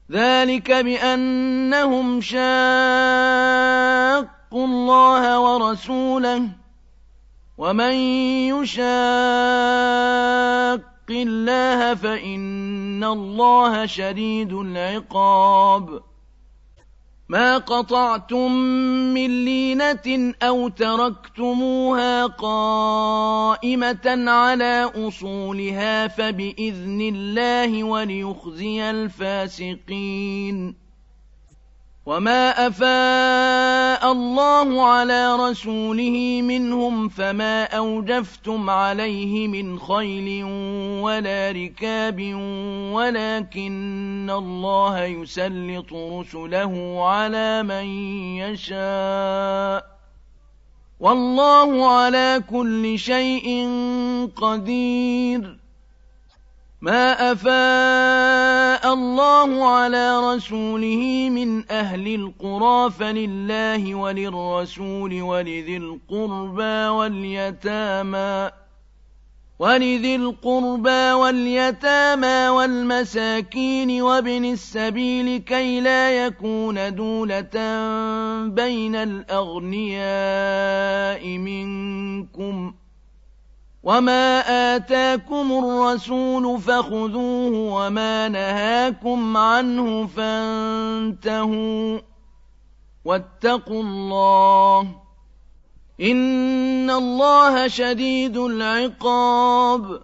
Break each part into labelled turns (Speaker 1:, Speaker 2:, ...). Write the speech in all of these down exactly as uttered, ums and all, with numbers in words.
Speaker 1: ذلك بأنهم شاقوا الله ورسوله، ومن يشاق الله فإن الله شديد العقاب. ما قطعتم من لينة أو تركتموها قائمة على أصولها فبإذن الله وليخزي الفاسقين. وما أفاء الله على رسوله منهم فما أوجفتم عليه من خيل ولا ركاب ولكن الله يسلط رسله على من يشاء والله على كل شيء قدير. ما أفاء الله على رسوله من أهل القرى فلله وللرسول ولذي القربى واليتامى ولذي القربى واليتامى والمساكين وابن السبيل كي لا يكون دولة بين الأغنياء منكم. وما آتاكم الرسول فخذوه وما نهاكم عنه فانتهوا واتقوا الله إن الله شديد العقاب.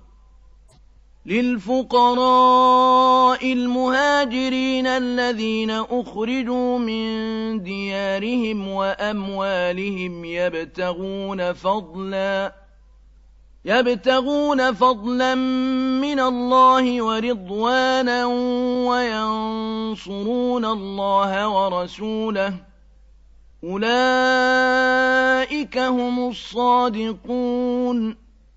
Speaker 1: للفقراء المهاجرين الذين أخرجوا من ديارهم وأموالهم يبتغون فضلا يبتغون فضلا من الله ورضوانا وينصرون الله ورسوله أولئك هم الصادقون.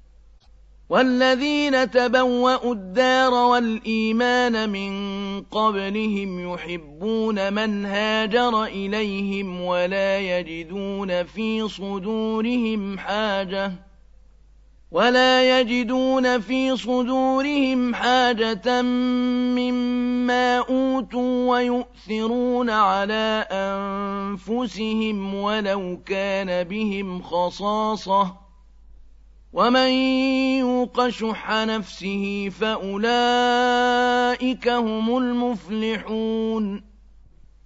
Speaker 1: والذين تبوأوا الدار والإيمان من قبلهم يحبون من هاجر إليهم ولا يجدون في صدورهم حاجة ولا يجدون في صدورهم حاجة مما أوتوا ويؤثرون على أنفسهم ولو كان بهم خصاصة ومن يوق شح نفسه فأولئك هم المفلحون.